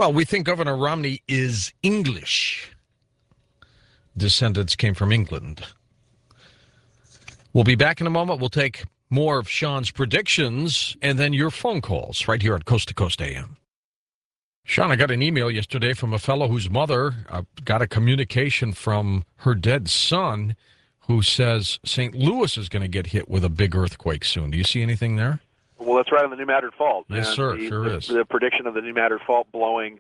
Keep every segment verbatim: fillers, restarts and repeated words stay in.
Well, we think Governor Romney is English. Descendants came from England. We'll be back in a moment. We'll take more of Sean's predictions and then your phone calls right here at Coast to Coast A M. Sean, I got an email yesterday from a fellow whose mother uh, got a communication from her dead son who says Saint Louis is going to get hit with a big earthquake soon. Do you see anything there? Well, that's right on the New Madrid Fault. Yes, and sir, the, sure the, is. The prediction of the New Madrid Fault blowing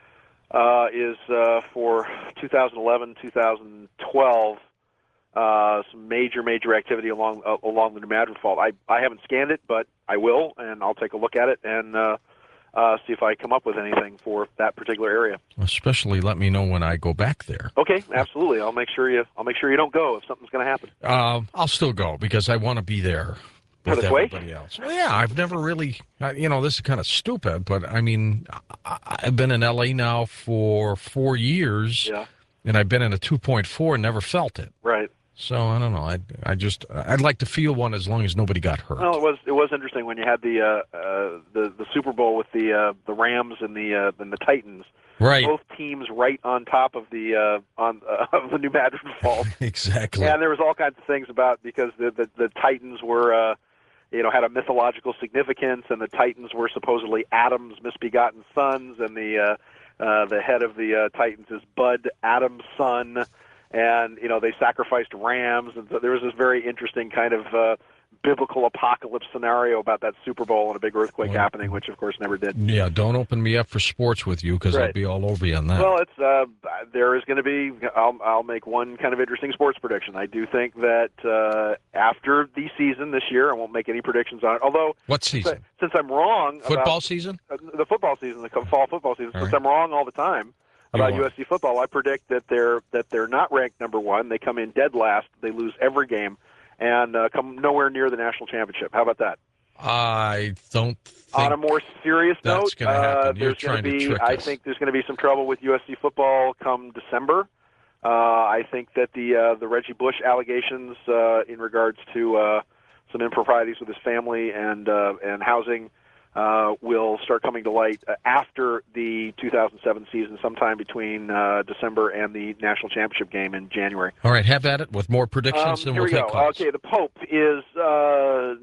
uh, is uh, for two thousand eleven, two thousand twelve. Uh, some major, major activity along uh, along the New Madrid Fault. I, I haven't scanned it, but I will, and I'll take a look at it and uh, uh, see if I come up with anything for that particular area. Especially let me know when I go back there. Okay, absolutely. I'll make sure you I'll make sure you don't go if something's going to happen. Uh, I'll still go because I want to be there For with the quake? everybody else. Well, yeah, I've never really, uh, you know, this is kind of stupid, but I mean, I, I've been in L A now for four years, Yeah. and I've been in a two point four and never felt it. Right. So I don't know. I I just I'd like to feel one as long as nobody got hurt. Well, it was it was interesting when you had the uh, uh, the the Super Bowl with the uh, the Rams and the uh, and the Titans. Right. Both teams right on top of the uh, on uh, of the New Madrid Fault. Exactly. And there was all kinds of things about because the the, the Titans were uh, you know had a mythological significance, and the Titans were supposedly Adam's misbegotten sons, and the uh, uh, the head of the uh, Titans is Bud Adams' son. And, you know, they sacrificed rams. And so there was this very interesting kind of uh, biblical apocalypse scenario about that Super Bowl and a big earthquake well, happening, which, of course, never did. Yeah, don't open me up for sports with you because Right. I'll be all over you on that. Well, it's uh, there is going to be I'll, I'll make one kind of interesting sports prediction. I do think that uh, after the season this year, I won't make any predictions on it. Although, What season? Since I'm wrong Football about season? uh, the football season, the fall football season, All since right. I'm wrong all the time about You U are. S C football, I predict that they're that they're not ranked number one. They come in dead last. They lose every game, and uh, come nowhere near the national championship. How about that? I don't think On a more serious that's note, gonna happen. uh, You're there's going trying to be. trick I us. think there's going to be some trouble with U S C football come December. Uh, I think that the uh, the Reggie Bush allegations uh, in regards to uh, some improprieties with his family and uh, and housing uh, will start coming to light uh, after the two thousand seven season, sometime between uh, December and the national championship game in January. All right, have at it with more predictions, Um, and here we'll we take go. calls. Okay, the Pope is. Uh,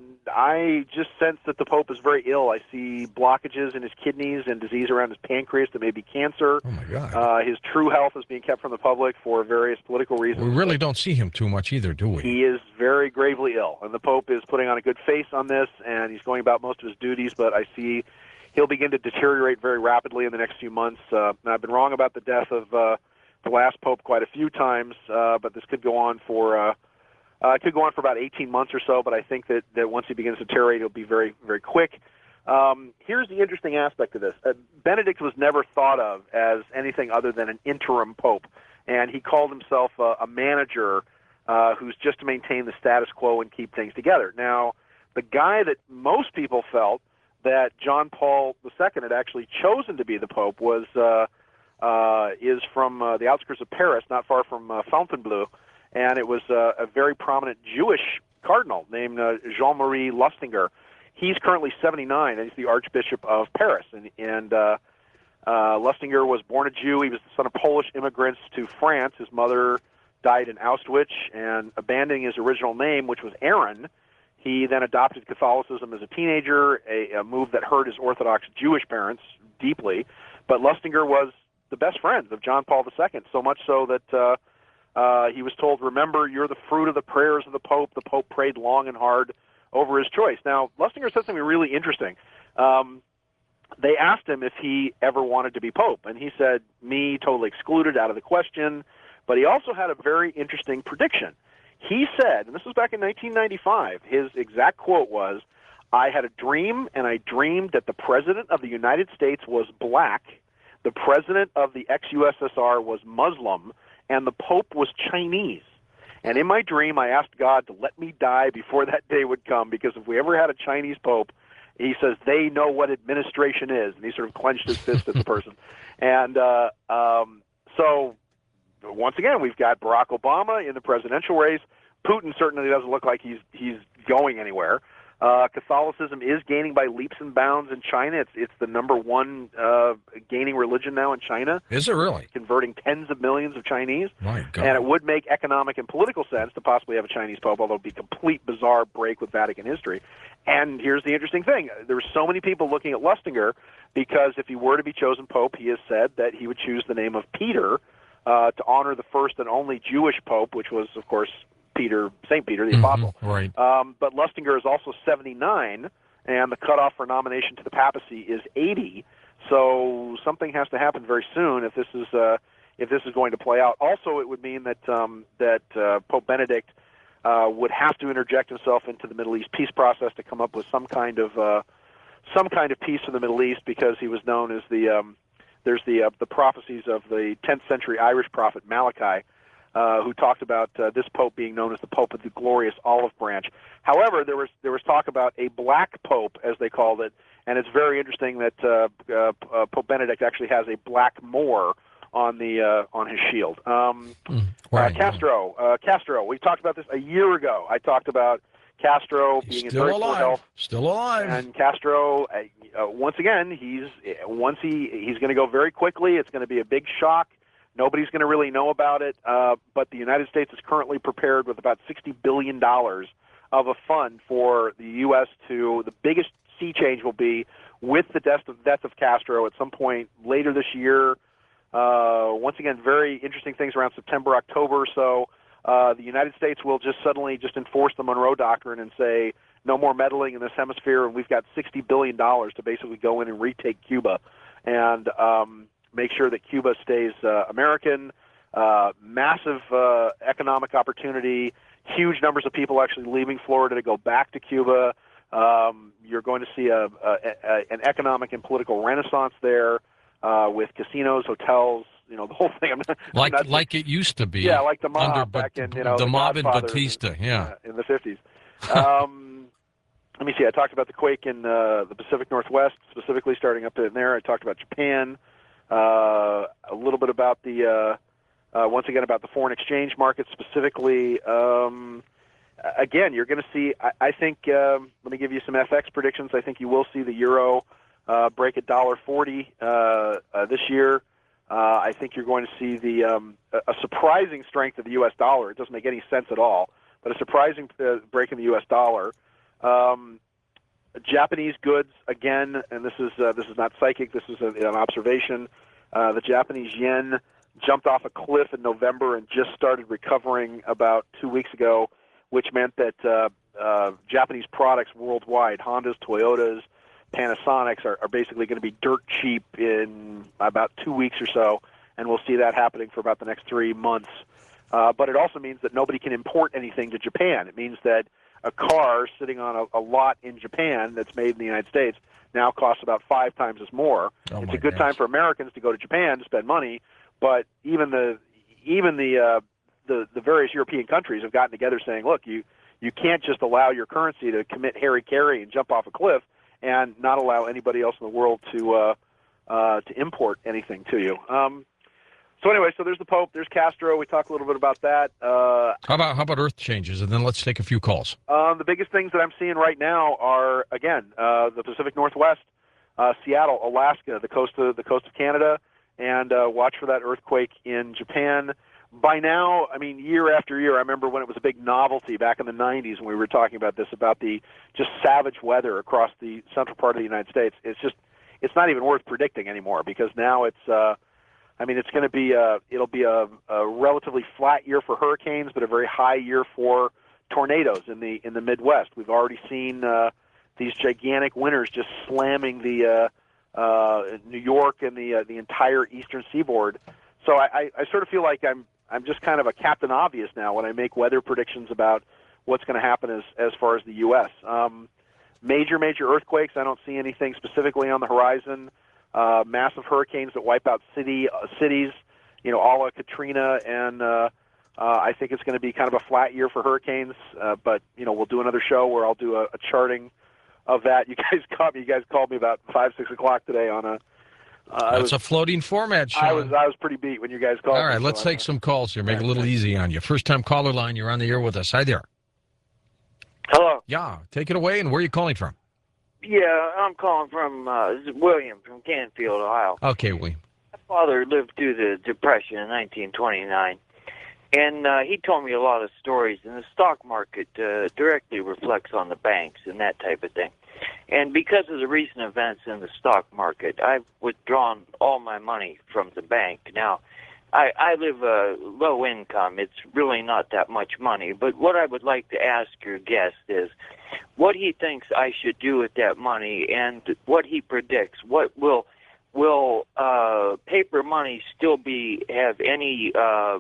I just sense that the Pope is very ill. I see blockages in his kidneys and disease around his pancreas that may be cancer. Oh, my God. Uh, his true health is being kept from the public for various political reasons. We really don't see him too much either, do we? He is very gravely ill, and the Pope is putting on a good face on this, and he's going about most of his duties, but I see he'll begin to deteriorate very rapidly in the next few months. Uh, and I've been wrong about the death of uh, the last Pope quite a few times, uh, but this could go on for uh, uh, it could go on for about eighteen months or so, but I think that, that once he begins to deteriorate, it'll be very, very quick. Um, here's the interesting aspect of this. Uh, Benedict was never thought of as anything other than an interim Pope, and he called himself uh, a manager uh, who's just to maintain the status quo and keep things together. Now, the guy that most people felt that John Paul the Second had actually chosen to be the Pope was uh, uh, is from uh, the outskirts of Paris, not far from uh, Fontainebleau, and it was uh, a very prominent Jewish cardinal named uh, Jean-Marie Lustiger. He's currently seventy-nine, and he's the Archbishop of Paris. And, and uh, uh, Lustiger was born a Jew. He was the son of Polish immigrants to France. His mother died in Auschwitz, and abandoning his original name, which was Aaron, he then adopted Catholicism as a teenager, a, a move that hurt his Orthodox Jewish parents deeply. But Lustiger was the best friend of John Paul the Second, so much so that uh, uh, he was told, remember, you're the fruit of the prayers of the Pope. The Pope prayed long and hard over his choice. Now, Lustiger said something really interesting. Um, they asked him if he ever wanted to be Pope, and he said, me, totally excluded, out of the question. But he also had a very interesting prediction. He said, and this was back in nineteen ninety-five, his exact quote was, I had a dream, and I dreamed that the President of the United States was black, the President of the ex-U S S R was Muslim, and the Pope was Chinese. And in my dream, I asked God to let me die before that day would come, because if we ever had a Chinese Pope, he says, they know what administration is. And he sort of clenched his fist at the person. And uh, um, so, once again, we've got Barack Obama in the presidential race. Putin certainly doesn't look like he's he's going anywhere. Uh, Catholicism is gaining by leaps and bounds in China. It's it's the number one uh, gaining religion now in China. Is it really? Converting tens of millions of Chinese. My God. And it would make economic and political sense to possibly have a Chinese pope, although it would be a complete bizarre break with Vatican history. And here's the interesting thing. There were so many people looking at Lustiger because if he were to be chosen pope, he has said that he would choose the name of Peter uh, to honor the first and only Jewish pope, which was, of course, Peter, Saint Peter, the mm-hmm, apostle. Right. Um, but Lustiger is also seventy-nine, and the cutoff for nomination to the papacy is eighty. So something has to happen very soon if this is uh, if this is going to play out. Also, it would mean that um, that uh, Pope Benedict uh, would have to interject himself into the Middle East peace process to come up with some kind of uh, some kind of peace for the Middle East, because he was known as the um, there's the uh, the prophecies of the tenth century Irish prophet Malachi, Uh, who talked about uh, this pope being known as the Pope of the Glorious Olive Branch. However, there was there was talk about a black pope, as they called it, and it's very interesting that uh, uh, uh, Pope Benedict actually has a black Moor on the uh, on his shield. Um, mm, right. uh, Castro, uh, Castro. We talked about this a year ago. I talked about Castro He's being in still very poor alive. health. Still alive. And Castro, uh, uh, once again, he's once he he's going to go very quickly. It's going to be a big shock. Nobody's going to really know about it, uh, but the United States is currently prepared with about sixty billion dollars of a fund for the U S to, the biggest sea change will be with the death of, death of Castro at some point later this year. Uh, once again, very interesting things around September, October or so. Uh, the United States will just suddenly just enforce the Monroe Doctrine and say no more meddling in this hemisphere, and we've got sixty billion dollars to basically go in and retake Cuba. And um, make sure that Cuba stays uh, American, uh, massive uh, economic opportunity, huge numbers of people actually leaving Florida to go back to Cuba. Um, you're going to see a, a, a, an economic and political renaissance there uh, with casinos, hotels, you know, the whole thing. I'm not, like I'm not, like it used to be. Yeah, like the mob under, back but, in, you know, the, the mob in Godfather Batista, in, yeah. Uh, in the fifties. Um, let me see. I talked about the quake in uh, the Pacific Northwest, specifically starting up in there. I talked about Japan. Uh, a little bit about the, uh, uh, once again, about the foreign exchange market specifically. Um, again, you're going to see, I, I think, um, let me give you some F X predictions. I think you will see the euro uh, break at one dollar forty uh, uh, this year. Uh, I think you're going to see the um, a surprising strength of the U S dollar. It doesn't make any sense at all, but a surprising uh, break in the U S dollar. Um, Japanese goods, again, and this is uh, this is not psychic, this is a, an observation. Uh, the Japanese yen jumped off a cliff in November and just started recovering about two weeks ago, which meant that uh, uh, Japanese products worldwide, Hondas, Toyotas, Panasonics, are, are basically going to be dirt cheap in about two weeks or so, and we'll see that happening for about the next three months. Uh, but it also means that nobody can import anything to Japan. It means that a car sitting on a, a lot in Japan that's made in the United States now costs about five times as more. Oh it's my a good gosh. time for Americans to go to Japan to spend money, but even the even the uh, the the various European countries have gotten together saying, look, you you can't just allow your currency to commit hara-kiri and jump off a cliff and not allow anybody else in the world to uh, uh, to import anything to you. Um, So anyway, so there's the Pope, there's Castro. We talked a little bit about that. Uh, How about how about Earth changes, and then let's take a few calls. um, the biggest things that I'm seeing right now are, again, uh, the Pacific Northwest, uh, Seattle, Alaska, the coast of the coast of Canada, and uh, watch for that earthquake in Japan. By now, I mean, year after year, I remember when it was a big novelty back in the nineties when we were talking about this, about the just savage weather across the central part of the United States. It's just, it's not even worth predicting anymore, because now it's, uh, I mean, it's going to be a, it'll be a, a relatively flat year for hurricanes, but a very high year for tornadoes in the in the Midwest. We've already seen uh, these gigantic winters just slamming the uh, uh, New York and the uh, the entire eastern seaboard. So I, I, I sort of feel like I'm I'm just kind of a Captain Obvious now when I make weather predictions about what's going to happen as as far as the U S Um, major major earthquakes, I don't see anything specifically on the horizon. Uh, massive hurricanes that wipe out city uh, cities, you know, a la Katrina, and uh, uh, I think it's going to be kind of a flat year for hurricanes. Uh, but you know, we'll do another show where I'll do a, a charting of that. You guys caught me. You guys called me about five, six o'clock today on a. Uh, That's was, a floating format, Sean. I was I was pretty beat when you guys called. All right, me, let's so take I'm, some calls here. Make it a little easy on you. First time caller line. You're on the air with us. Hi there. Hello. Yeah, take it away. And where are you calling from? Yeah, I'm calling from uh, this is William from Canfield, Ohio. Okay, William. My father lived through the Depression in nineteen twenty-nine, and uh, he told me a lot of stories. And the stock market uh, directly reflects on the banks and that type of thing. And because of the recent events in the stock market, I've withdrawn all my money from the bank. Now, I, I live a low income. It's really not that much money. But what I would like to ask your guest is what he thinks I should do with that money and what he predicts. What will will uh, paper money still be have any uh,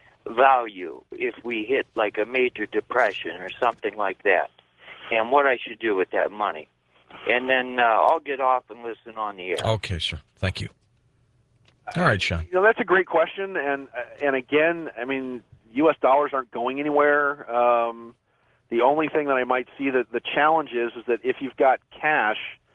value if we hit like a major depression or something like that? And what I should do with that money. And then uh, I'll get off and listen on the air. Okay, sir. Thank you. All right, Sean. You know, that's a great question, and and again, I mean, U S dollars aren't going anywhere. Um, the only thing that I might see that the challenge is is that if you've got cash,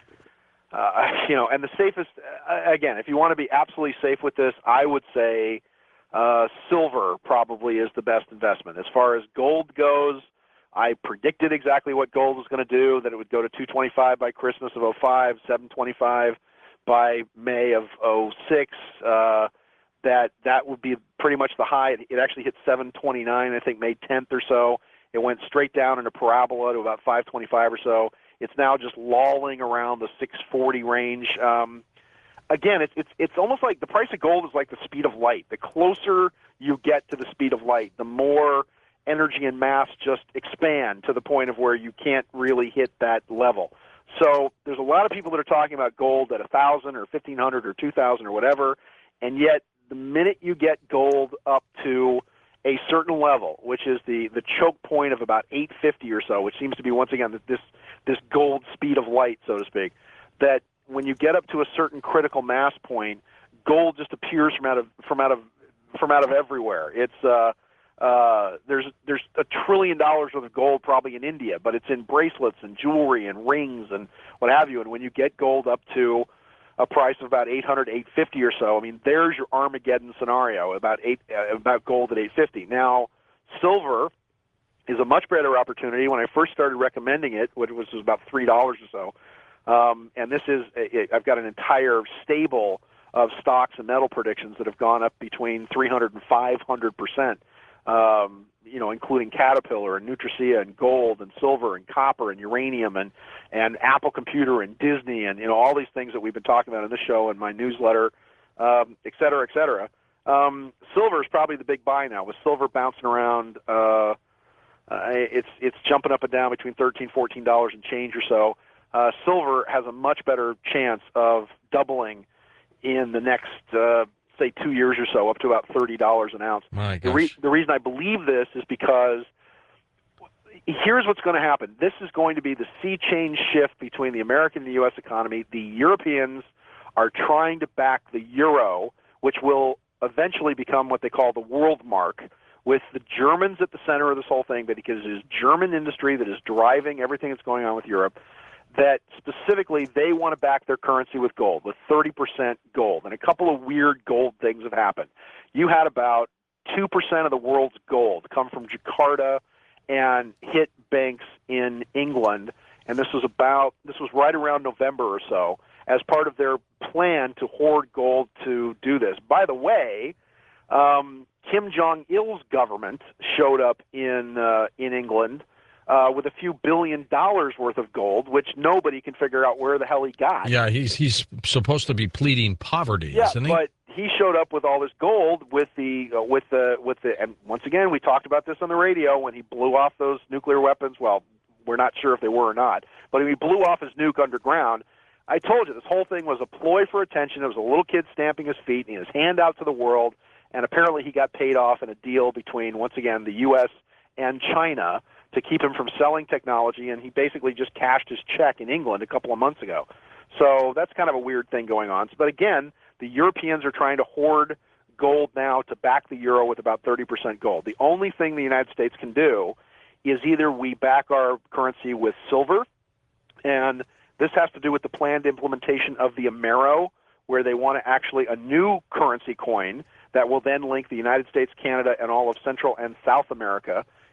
uh, you know, and the safest, uh, again, if you want to be absolutely safe with this, I would say uh, silver probably is the best investment. As far as gold goes, I predicted exactly what gold was going to do, that it would go to two twenty-five by Christmas of oh five, seven twenty-five by May of oh six, uh, that that would be pretty much the high. It, it actually hit seven twenty-nine, I think, May tenth or so. It went straight down in a parabola to about five twenty-five or so. It's now just lolling around the six forty range. Um, again, it's, it's, it's almost like the price of gold is like the speed of light. The closer you get to the speed of light, the more energy and mass just expand to the point of where you can't really hit that level. So there's a lot of people that are talking about gold at one thousand or fifteen hundred or two thousand or whatever, and yet the minute you get gold up to a certain level, which is the, the choke point of about eight fifty or so, which seems to be, once again, this this gold speed of light, so to speak, that when you get up to a certain critical mass point, gold just appears from out of from out of from out of everywhere. It's uh, Uh, there's there's a trillion dollars worth of gold probably in India, but it's in bracelets and jewelry and rings and what have you. And when you get gold up to a price of about eight hundred, eight fifty or so, I mean, there's your Armageddon scenario about eight uh, about gold at eight fifty. Now, silver is a much better opportunity. When I first started recommending it, which was about three dollars or so, um, and this is a, I've got an entire stable of stocks and metal predictions that have gone up between three hundred and five hundred percent. Um, you know, including Caterpillar and Nutricia and gold and silver and copper and uranium and, and Apple Computer and Disney and, you know, all these things that we've been talking about in this show and my newsletter, um, et cetera, et cetera. Um, silver is probably the big buy now. With silver bouncing around, uh, uh, it's it's jumping up and down between thirteen, fourteen dollars and change or so. Uh, silver has a much better chance of doubling in the next uh say two years or so, up to about thirty dollars an ounce. My the, re- the reason I believe this is because here's what's going to happen. This is going to be the sea change shift between the American and the U S economy. The Europeans are trying to back the euro, which will eventually become what they call the world mark, with the Germans at the center of this whole thing, but because it is German industry that is driving everything that's going on with Europe, that specifically they want to back their currency with gold, with thirty percent gold. And a couple of weird gold things have happened. You had about two percent of the world's gold come from Jakarta and hit banks in England, and this was about, this was right around November or so, as part of their plan to hoard gold to do this. By the way, um, Kim Jong-il's government showed up in uh, in England Uh, with a few billion dollars worth of gold, which nobody can figure out where the hell he got. Yeah, he's he's supposed to be pleading poverty, yeah, isn't he? But he showed up with all this gold with the uh, with the with the and once again we talked about this on the radio when he blew off those nuclear weapons. Well, we're not sure if they were or not, but when he blew off his nuke underground, I told you this whole thing was a ploy for attention. It was a little kid stamping his feet and his hand out to the world, and apparently he got paid off in a deal between, once again, the U S and China to keep him from selling technology, and he basically just cashed his check in England a couple of months ago. So that's kind of a weird thing going on. But again, the Europeans are trying to hoard gold now to back the euro with about thirty percent gold. The only thing the United States can do is either we back our currency with silver, and this has to do with the planned implementation of the Amero, where they want to actually a new currency coin that will then link the United States, Canada, and all of Central and South America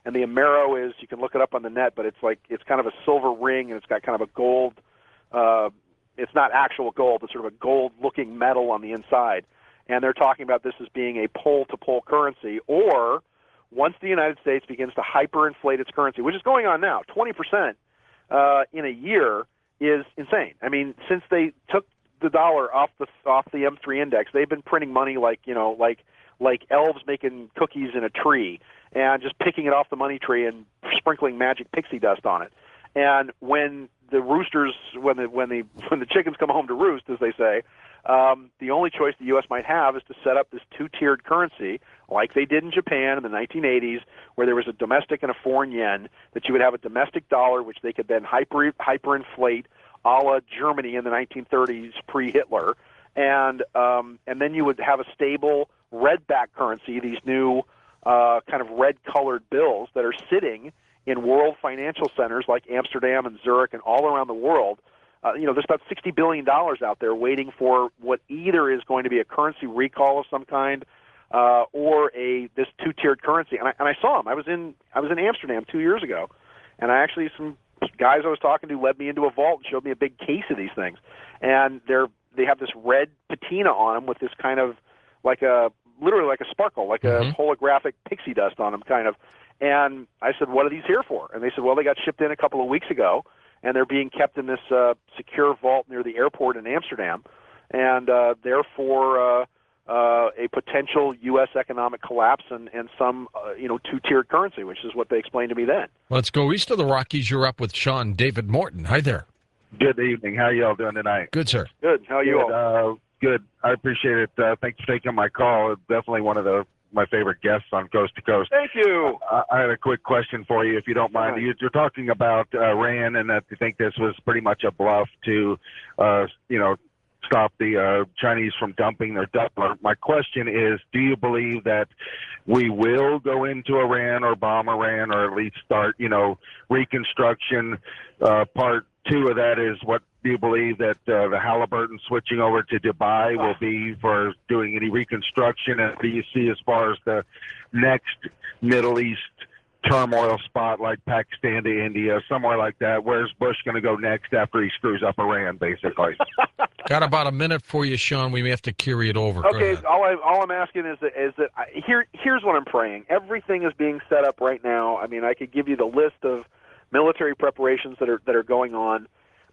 and the Amero is, you can look it up on the net, but it's like it's kind of a silver ring, and it's got kind of a gold. Uh, it's not actual gold; it's sort of a gold-looking metal on the inside. And they're talking about this as being a pole-to-pole currency, or once the United States begins to hyperinflate its currency, which is going on now, twenty percent uh, in a year is insane. I mean, since they took the dollar off the off the M three index, they've been printing money like you know, like like elves making cookies in a tree, and just picking it off the money tree and sprinkling magic pixie dust on it. And when the roosters, when the when the when the chickens come home to roost, as they say, um, the only choice the U S might have is to set up this two-tiered currency, like they did in Japan in the nineteen eighties, where there was a domestic and a foreign yen. That you would have a domestic dollar, which they could then hyper hyperinflate, a la Germany in the nineteen thirties, pre-Hitler, and um, and then you would have a stable red-back currency. These new uh, kind of red-colored bills that are sitting in world financial centers like Amsterdam and Zurich and all around the world. Uh, you know, there's about sixty billion dollars out there waiting for what either is going to be a currency recall of some kind uh, or a this two-tiered currency. And I, and I saw them. I was in I was in Amsterdam two years ago, and I actually some guys I was talking to led me into a vault and showed me a big case of these things. And they're they have this red patina on them with this kind of like a literally like a sparkle, like Mm-hmm. a holographic pixie dust on them, kind of. And I said, what are these here for? And they said, well, they got shipped in a couple of weeks ago, and they're being kept in this uh, secure vault near the airport in Amsterdam, and uh, therefore uh, uh, a potential U S economic collapse and, and some uh, you know two-tiered currency, which is what they explained to me then. Let's go east of the Rockies. You're up with Sean David Morton. Hi there. Good evening. How y'all doing tonight? Good, sir. Good. How are you Good. all? Uh, good. I appreciate it. Uh, thanks for taking my call. Definitely one of the my favorite guests on Coast to Coast. Thank you. Uh, I had a quick question for you, if you don't mind. Right. You, you're talking about uh, Iran, and that you think this was pretty much a bluff to, uh, you know, stop the uh, Chinese from dumping their dollar. My question is, do you believe that we will go into Iran or bomb Iran, or at least start, you know, reconstruction? Uh, part two of that is, what do you believe that uh, the Halliburton switching over to Dubai will be for doing any reconstruction? And do you see as far as the next Middle East turmoil spot, like Pakistan to India, somewhere like that? Where's Bush going to go next after he screws up Iran, basically? Got about a minute for you, Sean. We may have to carry it over. Go Okay, ahead. all, I, all I'm asking is that, is that I, here, here's what I'm praying. Everything is being set up right now. I mean, I could give you the list of military preparations that are that are going on.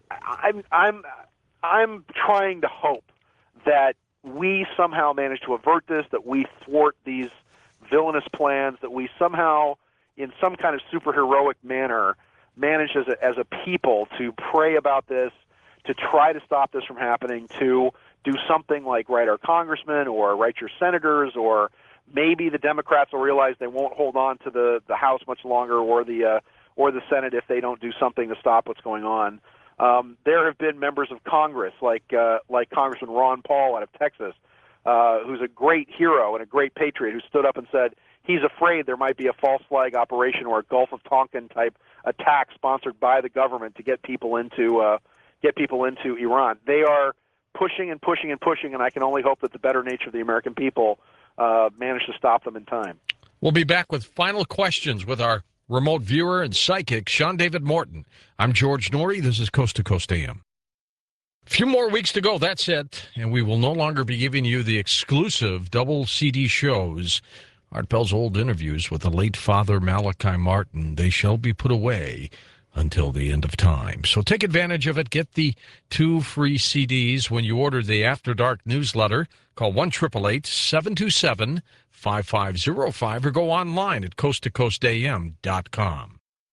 I'm I'm I'm trying to hope that we somehow manage to avert this, that we thwart these villainous plans, that we somehow, in some kind of superheroic manner, manage as a, as a people to pray about this, to try to stop this from happening, to do something like write our congressmen or write your senators, or maybe the Democrats will realize they won't hold on to the, the House much longer, or the uh, or the Senate, if they don't do something to stop what's going on. Um, there have been members of Congress, like uh, like Congressman Ron Paul out of Texas, uh, who's a great hero and a great patriot, who stood up and said he's afraid there might be a false flag operation or a Gulf of Tonkin type attack sponsored by the government to get people into uh, get people into Iran. They are pushing and pushing and pushing, and I can only hope that the better nature of the American people uh, manage to stop them in time. We'll be back with final questions with our remote viewer and psychic, Sean David Morton. I'm George Norrie. This is Coast to Coast A M. A few more weeks to go. That's it. And we will no longer be giving you the exclusive double C D shows. Art Bell's old interviews with the late Father Malachi Martin. They shall be put away until the end of time. So take advantage of it. Get the two free C Ds when you order the After Dark newsletter. Call one eight eight eight, seven two seven, five five zero five or go online at coast to coast a m dot com.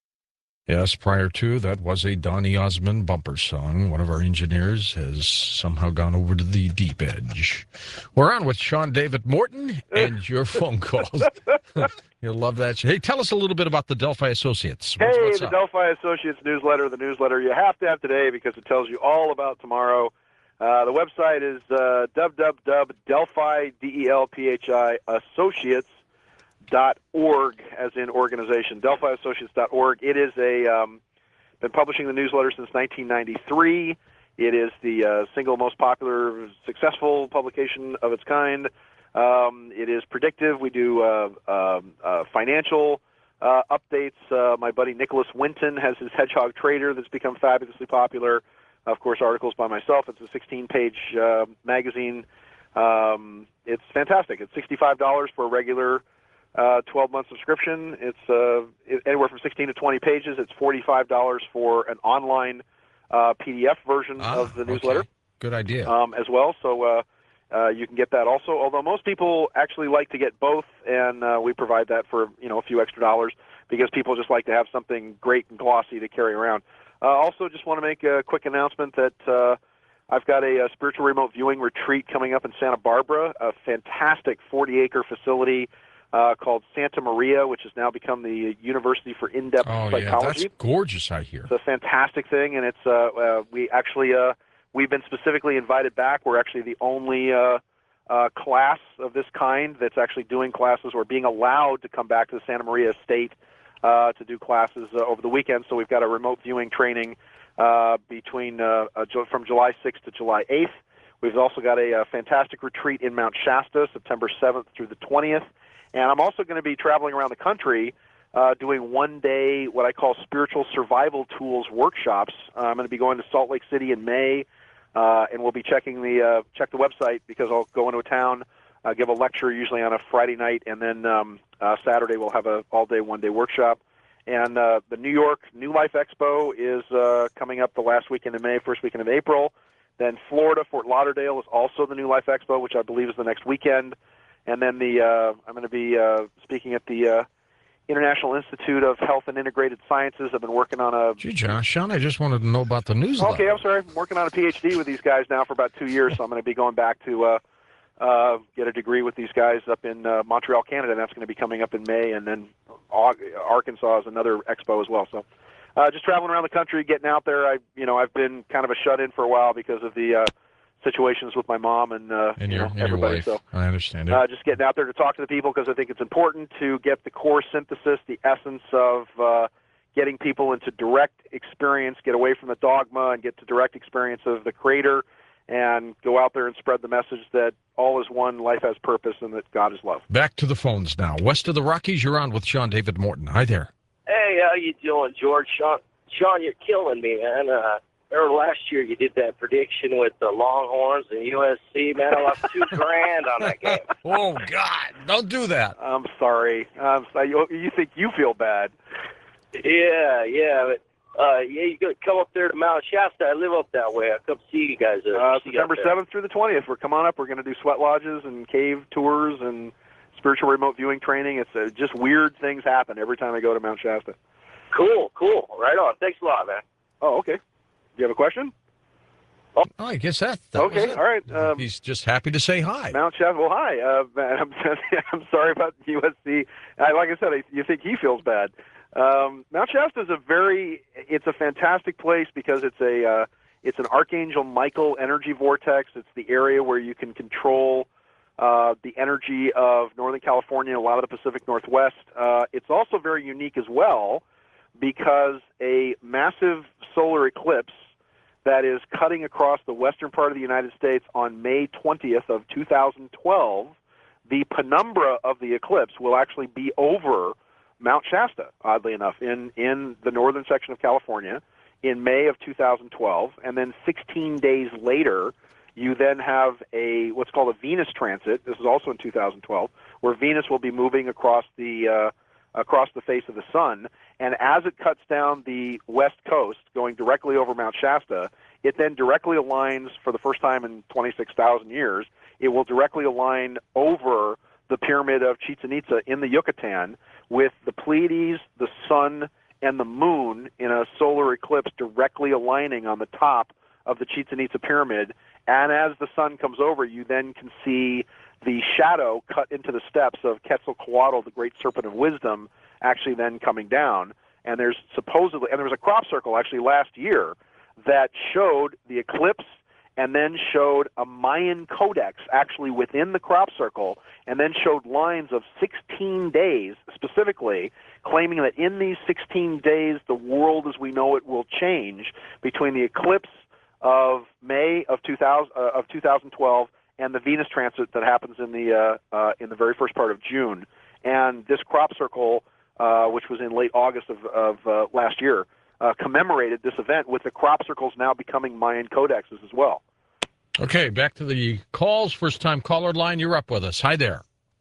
Yes, prior to that was a Donny Osmond bumper song. One of our engineers has somehow gone over to the deep edge. We're on with Sean David Morton and your phone calls. You'll love that. Hey, tell us a little bit about the Delphi Associates. What's, Hey, what's the up? Delphi Associates newsletter, the newsletter you have to have today because it tells you all about tomorrow. Uh, the website is uh, w w w dot delphi, D E L P H I, associates dot org, as in organization, delphi associates dot org. It is a, um, been publishing the newsletter since nineteen ninety-three. It is the uh, single most popular, successful publication of its kind. Um, it is predictive. We do uh, uh, uh, financial uh, updates. Uh, my buddy Nicholas Winton has his Hedgehog Trader that's become fabulously popular. Of course, articles by myself. It's a sixteen-page uh, magazine. Um, it's fantastic. It's sixty-five dollars for a regular uh, twelve-month subscription. It's uh, it, anywhere from sixteen to twenty pages. It's forty-five dollars for an online uh, P D F version Ah, of the newsletter. Okay. Good idea. Um, as well. So uh, uh, you can get that also. Although most people actually like to get both, and uh, we provide that for you know a few extra dollars because people just like to have something great and glossy to carry around. Uh, also, just want to make a quick announcement that uh, I've got a, a spiritual remote viewing retreat coming up in Santa Barbara, a fantastic forty-acre facility uh, called Santa Maria, which has now become the University for In-Depth oh, Psychology. yeah, that's gorgeous, I hear. It's a fantastic thing, and it's uh, uh, we actually uh, we've been specifically invited back. We're actually the only uh, uh, class of this kind that's actually doing classes or being allowed to come back to the Santa Maria State uh, to do classes uh, over the weekend. So we've got a remote viewing training uh, between uh, uh, from July sixth to July eighth. We've also got a, a fantastic retreat in Mount Shasta, September seventh through the twentieth. And I'm also going to be traveling around the country uh, doing one-day, what I call spiritual survival tools workshops. Uh, I'm going to be going to Salt Lake City in May, uh, and we'll be checking the uh, check the website because I'll go into a town, uh, give a lecture usually on a Friday night, and then um, uh, Saturday we'll have a all-day, one-day workshop. And uh, the New York New Life Expo is uh, coming up the last weekend of May, first weekend of April. Then Florida, Fort Lauderdale is also the New Life Expo, which I believe is the next weekend. And then the uh, I'm going to be uh, speaking at the uh, International Institute of Health and Integrated Sciences. I've been working on a... Gee, John, Sean, I just wanted to know about the newsletter. Okay, I'm sorry. I'm working on a P H D with these guys now for about two years, so I'm going to be going back to uh, uh, get a degree with these guys up in uh, Montreal, Canada, and that's going to be coming up in May. And then Arkansas is another expo as well. So uh, just traveling around the country, getting out there. I, you know, I've been kind of a shut-in for a while because of the... Uh, situations with my mom and, uh, and you your, know, and everybody. your wife. So I understand it. Uh, just getting out there to talk to the people because I think it's important to get the core synthesis, the essence of uh, getting people into direct experience, get away from the dogma and get to direct experience of the Creator and go out there and spread the message that all is one, life has purpose, and that God is love. Back to the phones now. West of the Rockies, you're on with Sean David Morton. Hi there. Hey, how you doing, George? Sean, Sean, you're killing me, man. Uh, remember last year you did that prediction with the Longhorns and U S C, man. I lost two grand on that game. Oh, God. Don't do that. I'm sorry. I'm sorry. You, you think you feel bad. Yeah, yeah. But, uh, yeah, you got to come up there to Mount Shasta. I live up that way. I'll come see you guys. Uh, Uh, see you September up there. seventh through the twentieth. We're coming on up. We're going to do sweat lodges and cave tours and spiritual remote viewing training. It's uh, just weird things happen every time I go to Mount Shasta. Cool, cool. Right on. Thanks a lot, man. Oh, okay. Do you have a question? Oh, I guess that, that was Okay, it. all right. Um, He's just happy to say hi. Mount Shasta. Well, hi. Uh, I'm, I'm sorry about U S C. I, like I said, I, you think he feels bad. Um, Mount Shasta is a very, it's a fantastic place because it's a, uh, it's an Archangel Michael energy vortex. It's the area where you can control uh, the energy of Northern California, a lot of the Pacific Northwest. Uh, it's also very unique as well because a massive solar eclipse that is cutting across the western part of the United States on May twentieth of two thousand twelve, the penumbra of the eclipse will actually be over Mount Shasta, oddly enough, in, in the northern section of California in May of two thousand twelve. And then sixteen days later, you then have a what's called a Venus transit. This is also in two thousand twelve, where Venus will be moving across the uh, across the face of the sun. And as it cuts down the west coast, going directly over Mount Shasta, it then directly aligns, for the first time in twenty-six thousand years, it will directly align over the pyramid of Chichen Itza in the Yucatan with the Pleiades, the sun, and the moon in a solar eclipse directly aligning on the top of the Chichen Itza pyramid. And as the sun comes over, you then can see the shadow cut into the steps of Quetzalcoatl, the great serpent of wisdom, actually then coming down. And there's supposedly, and there was a crop circle actually last year that showed the eclipse and then showed a Mayan codex actually within the crop circle, and then showed lines of sixteen days specifically, claiming that in these sixteen days the world as we know it will change between the eclipse of May of two thousand, uh, of two thousand twelve and the Venus transit that happens in the uh, uh, in the very first part of June. And this crop circle uh, which was in late August of, of uh, last year, uh, commemorated this event with the crop circles now becoming Mayan codexes as well. Okay, back to the calls. First-time caller line. You're up with us. Hi there.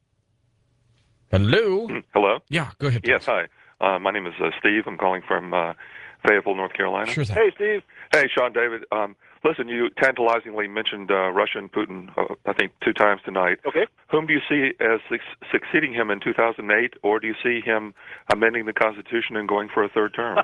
Hello. Hello? Yeah, go ahead. Yes, hi. Uh, my name is uh, Steve. I'm calling from uh, Fayetteville, North Carolina. Sure thing. Hey, Steve. Hey, Sean David. Um, listen, you tantalizingly mentioned uh, Russia and Putin, uh, I think, two times tonight. Okay. Whom do you see as su- succeeding him in two thousand eight, or do you see him amending the Constitution and going for a third term?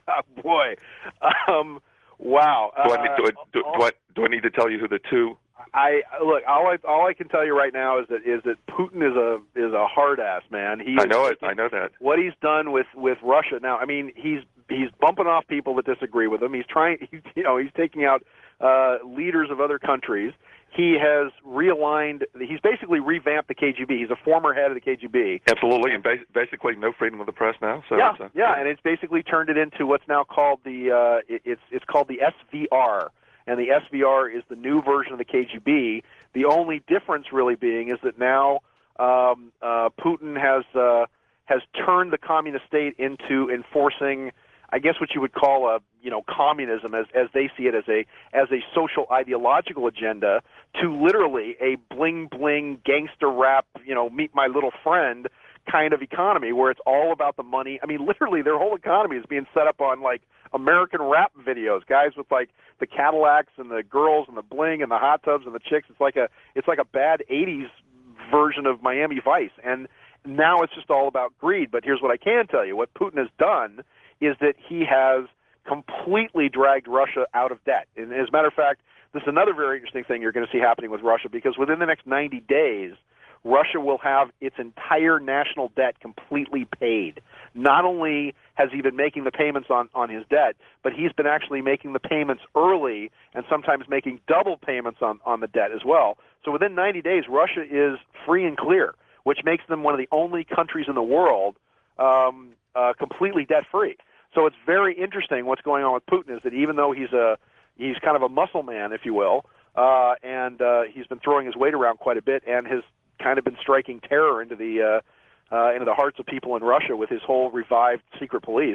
Boy. Um, wow. Do, I need, do, I, do, do, I, do I need to tell you who the two... I look. All I all I can tell you right now is that is that Putin is a is a hard ass man. He I know is, it. I know that. What he's done with, with Russia now. I mean, he's he's bumping off people that disagree with him. He's trying. He, you know, he's taking out uh, leaders of other countries. He has realigned. He's basically revamped the K G B. He's a former head of the K G B. Absolutely, and ba- basically no freedom of the press now. So yeah, it's, uh, yeah, and it's basically turned it into what's now called the uh, it, it's it's called the S V R. And the S V R is the new version of the K G B. The only difference really being is that now um, uh, Putin has uh, has turned the communist state into enforcing, I guess, what you would call a you know communism as as they see it as a as a social ideological agenda to literally a bling bling gangster rap you know meet my little friend kind of economy where it's all about the money. I mean, literally, their whole economy is being set up on like American rap videos, guys with like the Cadillacs and the girls and the bling and the hot tubs and the chicks. It's like a it's like a bad eighties version of Miami Vice, and now it's just all about greed. But here's what I can tell you: what Putin has done is that he has completely dragged Russia out of debt. And as a matter of fact, this is another very interesting thing you're going to see happening with Russia, because within the next ninety days, Russia will have its entire national debt completely paid. Not only has he been making the payments on, on his debt, but he's been actually making the payments early and sometimes making double payments on, on the debt as well. So within ninety days, Russia is free and clear, which makes them one of the only countries in the world um, uh, completely debt-free. So it's very interesting what's going on with Putin, is that even though he's a he's kind of a muscle man, if you will, uh, and uh, he's been throwing his weight around quite a bit and has kind of been striking terror into the uh, uh, into the hearts of people in Russia with his whole revived secret police.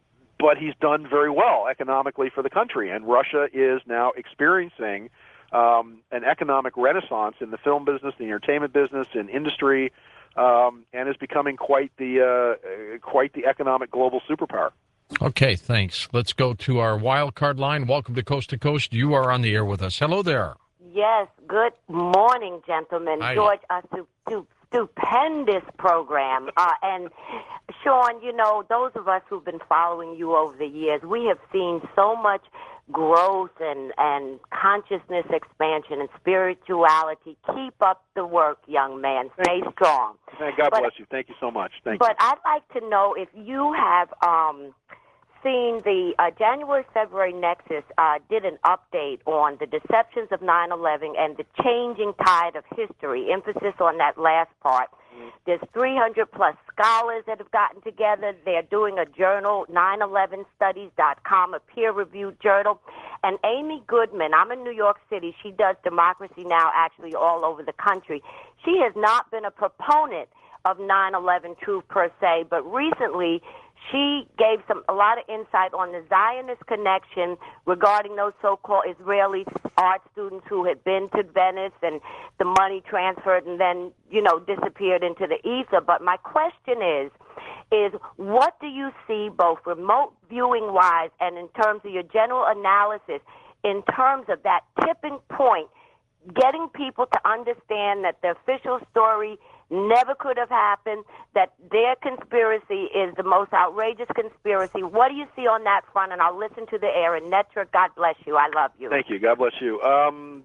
But he's done very well economically for the country, and Russia is now experiencing um, an economic renaissance in the film business, the entertainment business, in industry, um, and is becoming quite the uh, quite the economic global superpower. Okay, thanks. Let's go to our wild card line. Welcome to Coast to Coast. You are on the air with us. Hello there. Yes, good morning, gentlemen. Hi. George, a stu- stu- stupendous program. Uh, and Sean, you know, those of us who've been following you over the years, we have seen so much growth and, and consciousness expansion and spirituality. Keep up the work, young man. Stay strong. God But- bless you. Thank you so much. Thank But I'd like to know if you have um, seen the uh, January February Nexus uh, did an update on the deceptions of nine eleven and the changing tide of history, emphasis on that last part. Mm-hmm. There's three hundred plus scholars that have gotten together. They're doing a journal, nine eleven studies dot com, a peer-reviewed journal. And Amy Goodman, I'm in New York City. She does Democracy Now! Actually all over the country. She has not been a proponent of nine eleven truth per se, but recently she gave some a lot of insight on the Zionist connection regarding those so-called Israeli art students who had been to Venice and the money transferred and then, you know, disappeared into the ether. But my question is, is what do you see both remote viewing-wise and in terms of your general analysis in terms of that tipping point, getting people to understand that the official story never could have happened, that their conspiracy is the most outrageous conspiracy? What do you see on that front? And I'll listen to the air. And Netra, God bless you. I love you. Thank you. God bless you. Um,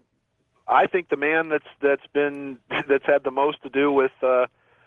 I think the man that's that's been that's had the most to do with uh,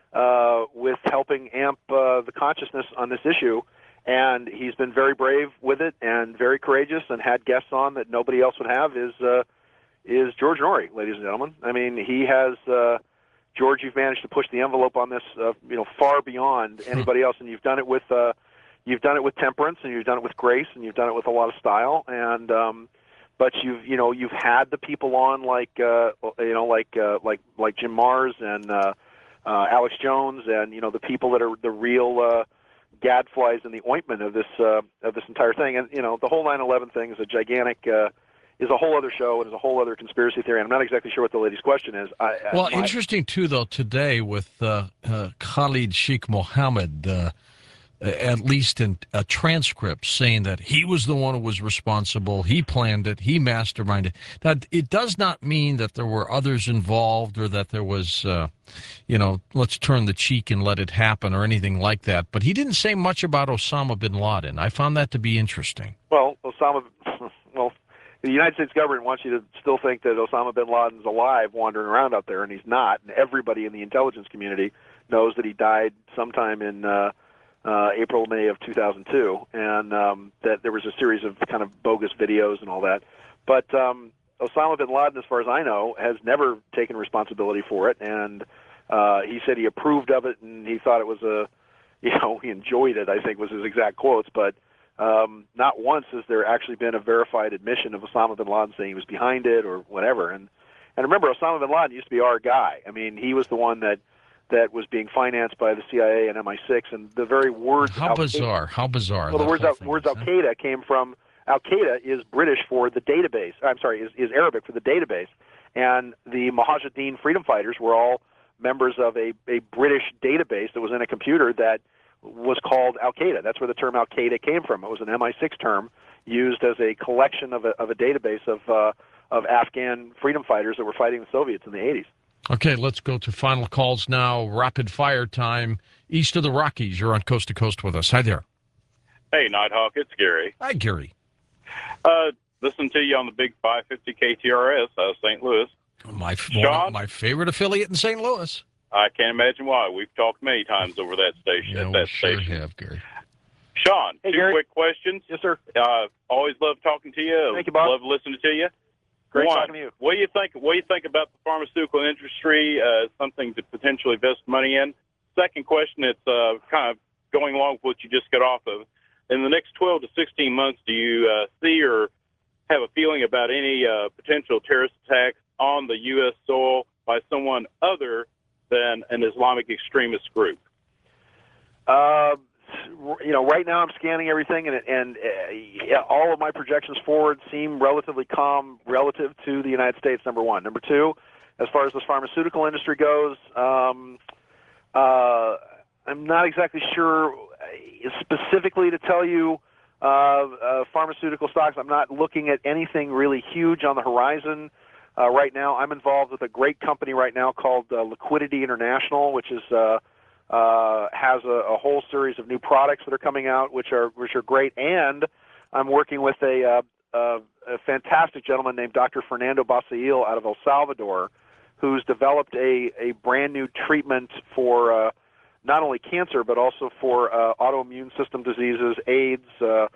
uh, with helping amp uh, the consciousness on this issue, and he's been very brave with it and very courageous and had guests on that nobody else would have, is uh, is George Noory, ladies and gentlemen. I mean, he has. Uh, George, you've managed to push the envelope on this, uh, you know, far beyond anybody else, and you've done it with, uh, you've done it with temperance, and you've done it with grace, and you've done it with a lot of style. And um, but you've, you know, you've had the people on like, uh, you know, like uh, like like Jim Mars and uh, uh, Alex Jones, and you know, the people that are the real, uh, gadflies in the ointment of this uh, of this entire thing. And you know, the whole nine eleven thing is a gigantic. Uh, is a whole other show and is a whole other conspiracy theory. And I'm not exactly sure what the lady's question is. I, well, my, interesting, too, though, today with uh, uh, Khalid Sheikh Mohammed, uh, at least in a transcript, saying that he was the one who was responsible, he planned it, he masterminded. That it does not mean that there were others involved or that there was, uh, you know, let's turn the cheek and let it happen or anything like that. But he didn't say much about Osama bin Laden. I found that to be interesting. Well, Osama, well, the United States government wants you to still think that Osama bin Laden's alive wandering around out there, and he's not. And everybody in the intelligence community knows that he died sometime in uh, uh, April, May of two thousand two, and um, that there was a series of kind of bogus videos and all that. But um, Osama bin Laden, as far as I know, has never taken responsibility for it, and uh, he said he approved of it, and he thought it was a, you know, he enjoyed it, I think was his exact quotes, but Um, not once has there actually been a verified admission of Osama bin Laden saying he was behind it or whatever. And and remember, Osama bin Laden used to be our guy. I mean, he was the one that that was being financed by the C I A and M I six. And the very words how Al- bizarre, how bizarre. Well, the words Al- words Al Qaeda came from Al Qaeda is British for the database. I'm sorry, is is Arabic for the database. And the Mujahideen freedom fighters were all members of a a British database that was in a computer that was called Al Qaeda. That's where the term Al Qaeda came from. It was an M I six term used as a collection of a, of a database of uh, of Afghan freedom fighters that were fighting the Soviets in the eighties. Okay, let's go to final calls now. Rapid fire time. East of the Rockies, you're on Coast to Coast with us. Hi there. Hey, Nighthawk, it's Gary. Hi, Gary. Uh, listen to you on the big five fifty K T R S out of Saint Louis. My Sean? my favorite affiliate in Saint Louis. I can't imagine why. We've talked many times over that station. Yeah, at that we sure station. have, Gary. Sean, Hey, two Gary. quick questions. Yes, sir. Uh, always love talking to you. Thank you, Bob. Love listening to you. Great One, talking to you. What do you think? What do you think about the pharmaceutical industry? Uh, something to potentially invest money in. Second question. It's uh, kind of going along with what you just got off of. In the next twelve to sixteen months, do you uh, see or have a feeling about any uh, potential terrorist attacks on the U S soil by someone other than an Islamic extremist group? Uh, you know, right now I'm scanning everything, and and uh, yeah, all of my projections forward seem relatively calm relative to the United States. Number one. Number two, as far as the pharmaceutical industry goes, um, uh, I'm not exactly sure specifically to tell you uh, uh, pharmaceutical stocks. I'm not looking at anything really huge on the horizon. Uh, right now, I'm involved with a great company right now called uh, Liquidity International, which is uh, uh, has a, a whole series of new products that are coming out, which are which are great. And I'm working with a, uh, uh, a fantastic gentleman named Doctor Fernando Basail out of El Salvador, who's developed a, a brand new treatment for uh, not only cancer but also for uh, autoimmune system diseases, AIDS, uh,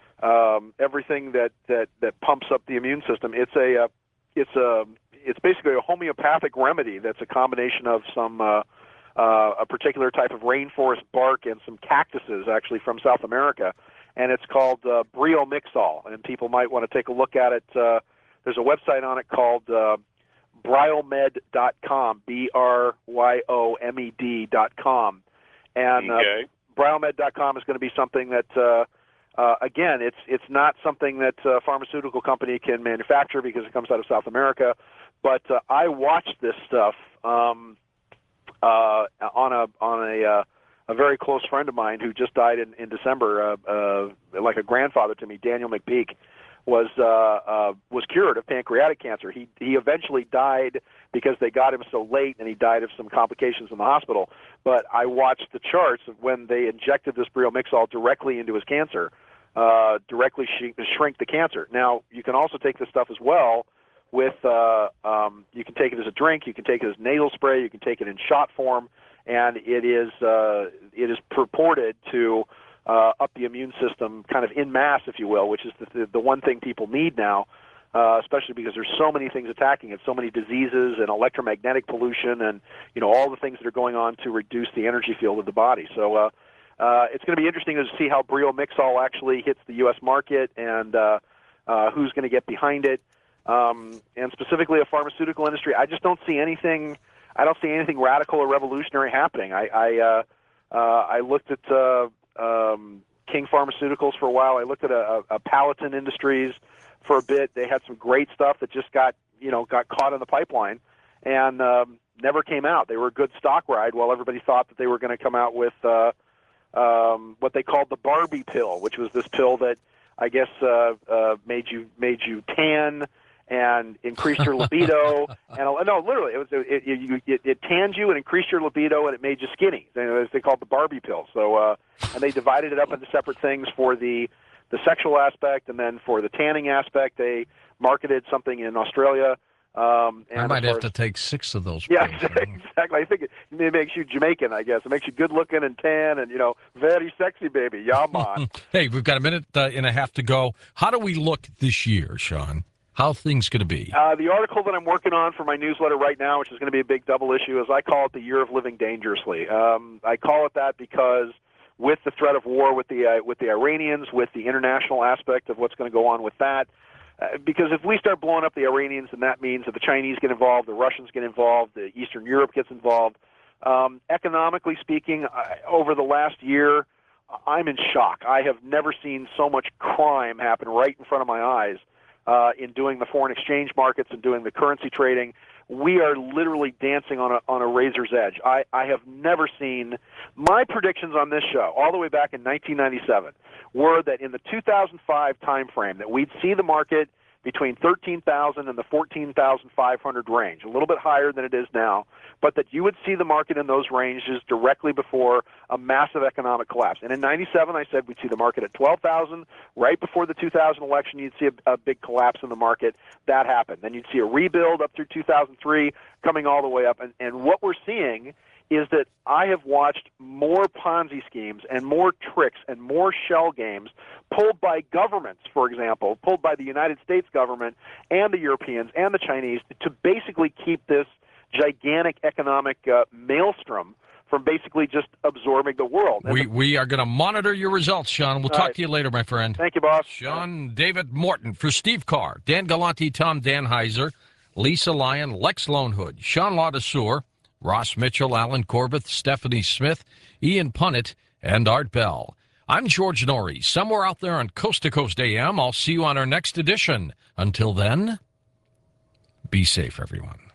um, everything that, that, that pumps up the immune system. It's a uh, It's a it's basically a homeopathic remedy that's a combination of some uh, uh, a particular type of rainforest bark and some cactuses, actually from South America, and it's called uh, Briomyxol. And people might want to take a look at it. Uh, there's a website on it called uh, bryomed dot com, B R Y O M E D dot com, and uh, Okay. bryomed dot com is going to be something that. Uh, Uh, again, it's it's not something that a pharmaceutical company can manufacture because it comes out of South America. But uh, I watched this stuff um, uh, on a on a uh, a very close friend of mine who just died in in December, uh, uh, like a grandfather to me, Daniel McPeak, was uh, uh, was cured of pancreatic cancer. He he eventually died because they got him so late, and he died of some complications in the hospital. But I watched the charts of when they injected this Briomyxol directly into his cancer. Uh, directly sh- shrink the cancer. Now, you can also take this stuff as well with, uh, um, you can take it as a drink, you can take it as nasal spray, you can take it in shot form, and it is uh, it is purported to uh, up the immune system kind of in mass, if you will, which is the, the, the one thing people need now, uh, especially because there's so many things attacking it, so many diseases and electromagnetic pollution and, you know, all the things that are going on to reduce the energy field of the body. So, uh, Uh, it's going to be interesting to see how Briomyxol actually hits the U S market and uh, uh, who's going to get behind it. Um, and specifically, a pharmaceutical industry, I just don't see anything. I don't see anything radical or revolutionary happening. I I, uh, uh, I looked at uh, um, King Pharmaceuticals for a while. I looked at a, a Paladin Industries for a bit. They had some great stuff that just got, you know, got caught in the pipeline and um, never came out. They were a good stock ride while everybody thought that they were going to come out with uh, um, what they called the Barbie pill, which was this pill that I guess uh, uh, made you made you tan and increased your libido. and no, literally, it was it, it, it, it tanned you and increased your libido, and it made you skinny. They, they called the Barbie pill. So, uh, and they divided it up into separate things for the the sexual aspect, and then for the tanning aspect, they marketed something in Australia. Um, and I might have have to take six of those. Yeah, pills, exactly. I think it, it makes you Jamaican, I guess. It makes you good looking and tan and, you know, very sexy, baby. Yeah, man. Hey, we've got a minute uh, and a half to go. How do we look this year, Sean? How are things going to be? Uh, the article that I'm working on for my newsletter right now, which is going to be a big double issue, is I call it the year of living dangerously. Um, I call it that because with the threat of war with the uh, with the Iranians, with the international aspect of what's going to go on with that, uh, because if we start blowing up the Iranians, then that means that the Chinese get involved, the Russians get involved, the Eastern Europe gets involved. Um, economically speaking, I, over the last year, I'm in shock. I have never seen so much crime happen right in front of my eyes. Uh, in doing the foreign exchange markets and doing the currency trading, we are literally dancing on a on a razor's edge. I, I have never seen my predictions on this show all the way back in nineteen ninety-seven were that in the two thousand five timeframe that we'd see the market between thirteen thousand and the fourteen thousand five hundred range, a little bit higher than it is now, but that you would see the market in those ranges directly before a massive economic collapse. And in ninety-seven, I said we'd see the market at twelve thousand. Right before the two thousand election, you'd see a, a big collapse in the market. That happened. Then you'd see a rebuild up through two thousand three, coming all the way up. And, and what we're seeing is that I have watched more Ponzi schemes and more tricks and more shell games pulled by governments, for example, pulled by the United States government and the Europeans and the Chinese to basically keep this gigantic economic uh, maelstrom from basically just absorbing the world. We the, we are going to monitor your results, Sean. We'll talk right. to you later, my friend. Thank you, boss. Sean David Morton for Steve Carr, Dan Galante, Tom Danheiser, Lisa Lyon, Lex Lonehood, Sean Ladesseur, Ross Mitchell, Alan Corbett, Stephanie Smith, Ian Punnett, and Art Bell. I'm George Norrie, somewhere out there on Coast to Coast A M. I'll see you on our next edition. Until then, be safe, everyone.